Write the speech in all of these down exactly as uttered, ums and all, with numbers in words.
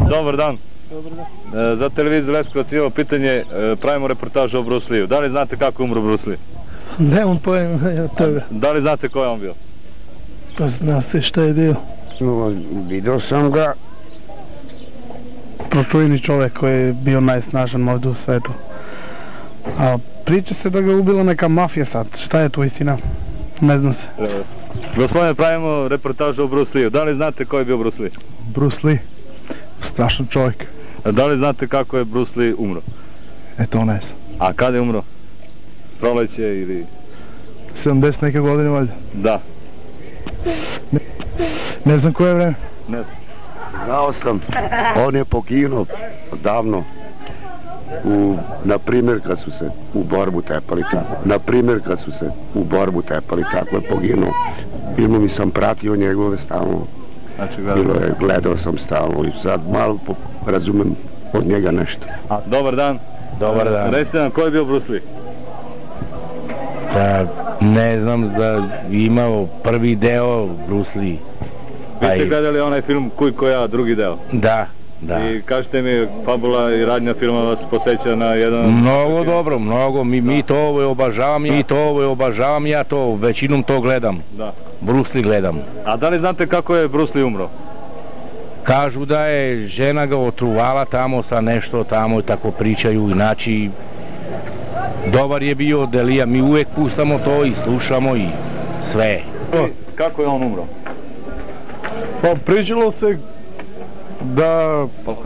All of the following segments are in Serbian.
Dobar dan. Dobar dan. E, za televiziju Leskovac imamo pitanje, e, pravimo reportažu o Bruce Lee. Da li znate kako je umro Bruce Lee? Nemam pojma od toga. Da li znate ko je on bio? Pa zna se šta je bio. No, vidio sam ga. Pročujni čovjek koji je bio najsnažan možda u svetu. A priča se da ga ubila neka mafija sad. Šta je tu istina? Ne znam se. E, gospodine, pravimo reportažu o Bruce Lee. Da li znate ko je bio Bruce Lee? Bruce Lee. Strašan čovjek. A da li znate kako je Bruce Lee umro? E to ne znam. A kada je umro? Proleće ili... sedamdeset neke godine valjda. Da. Ne, ne znam koje vreme. Ne znam. Znao sam, on je poginuo davno. U, na primjer kad su se u borbu tepali tako. Na primjer kad su se u borbu tepali tako je poginuo. Filmovi sam pratio njegove stalno. Znači, Bilo je, gledao sam stalno i sad malo razumem od njega nešto. A, dobar dan. Dobar dan. Recite nam, ko je bio Bruce Lee? Da, ne znam, da imao prvi deo Bruce Lee. Vi ste gledali onaj film Kuj ko ja, drugi deo? Da, da. I kažete mi, fabula i radnja filma vas podsjeća na jedan... Mnogo dobro, mnogo, mi, mi to ovo obožavam, mi to ovo obožavam, ja to većinom to gledam. Da. Bruce Lee gledam. A da li znate kako je Bruce Lee umro? Kažu da je žena ga otruvala tamo sa nešto tamo, tako pričaju, znači dobar je bio Delija, mi uvek pustamo to i slušamo i sve. Kako je on umro? Pa pričalo se da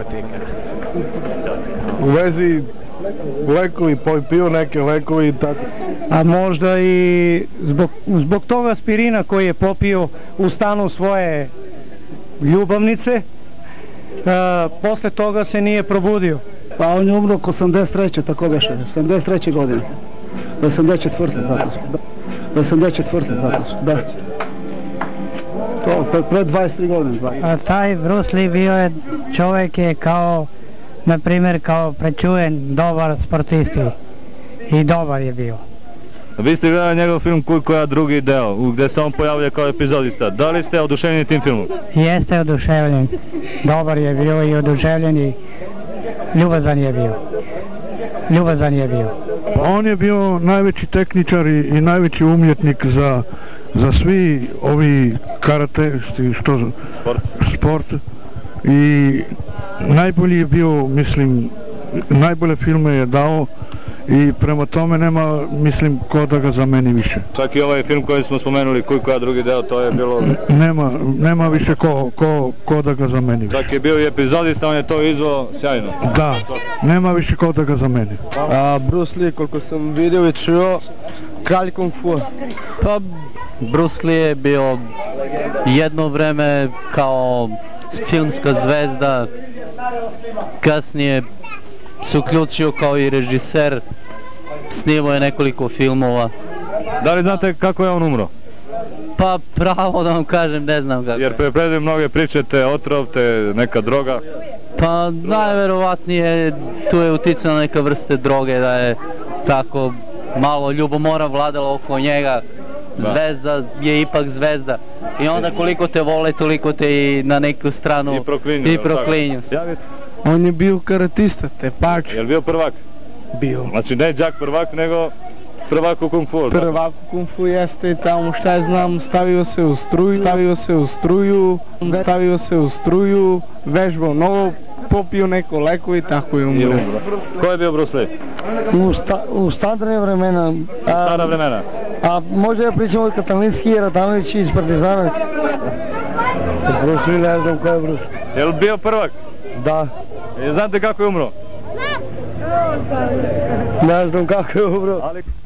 u vezi lekovi, pio neke lekovi i tako. A možda i zbog, zbog toga aspirina koji je popio u stanu svoje ljubavnice, a, posle toga se nije probudio. Pa on je umro osamdeset treće tako beše, osamdeset treće godine. osamdeset četvrte tako. osamdeset četvrte tako, da. To, pre, pre dvadeset tri godine. A taj Bruce Lee bio je, čovjek je kao, na primjer, kao prečujen, dobar sportisti. I dobar je bio. Vi ste gledali njegov film Kuj ko ja, drugi deo, gdje se on pojavlja kao epizodista. Da li ste oduševljeni tim filmom? Jeste oduševljen. Dobar je bio i oduševljen i ljubazan je bio. Ljubazan je bio. On je bio najveći tehničar i, i najveći umjetnik za, za svi ovi karate, što, sport. sport. I najbolji je bio, mislim, najbolje filme je dao i prema tome nema, mislim, ko da ga zameni više. Čak i ovaj film koji smo spomenuli, Kuj ko ja, drugi deo, to je bilo... Nema, nema više ko, ko, ko da ga zameni više. Čak je bio i epizodista, on je to izvao sjajno. Da, nema više ko da ga zameni. A, Bruce Lee, koliko sam vidio i čuo, kralj kung fu. Pa, Bruce Lee je bio jedno vreme kao filmska zvezda, kasnije se uključio kao i režiser, snimao je nekoliko filmova. Da li znate kako je on umro? Pa pravo da vam kažem, ne znam kako. Jer pre predim mnoge priče, te otrov, te neka droga. Pa najverovatnije tu je uticala neka vrste droge, da je tako malo ljubomora vladala oko njega. Zvezda je ipak zvezda. I onda koliko te vole, toliko te i na neku stranu i proklinju. I proklinju. On je bio karatista, tepač. Je li bio prvak? Bio. Znači ne đak prvak, nego prvak u kung fu. Prvak u kung fu jeste tamo, šta je znam, stavio se u struju, stavio se u struju, stavio se u struju, vežbao novo, popio neko leko i tako je umre. Ko je bio Bruce Lee? U, sta, u stare vremena. U stara vremena? A može da pričamo od Katalinski i Ratanović iz Partizana? Bruce Lee, ne znam ko je Bruce. Je li bio prvak? Da. E, znate kako je umro? Ne znam kako je umro.